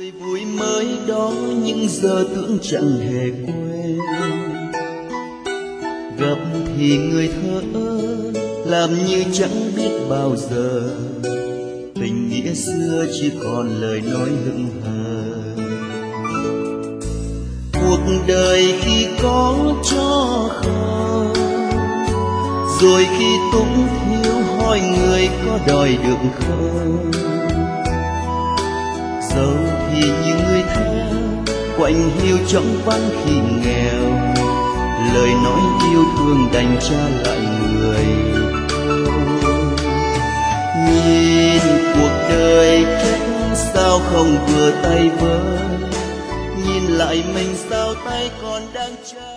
Tuổi vui mới đó nhưng giờ tưởng chẳng hề quên. Gặp thì người thơ làm như chẳng biết bao giờ. Tình nghĩa xưa chỉ còn lời nói hững hờ. Cuộc đời khi có cho không, rồi khi túng thiếu hỏi người có đòi được không. Dẫu thì như người theo quạnh hiu trong vắng khi nghèo, lời nói yêu thương đành trả lại người. Nhìn cuộc đời trách sao không vừa tay với, nhìn lại mình sao tay còn đang trao.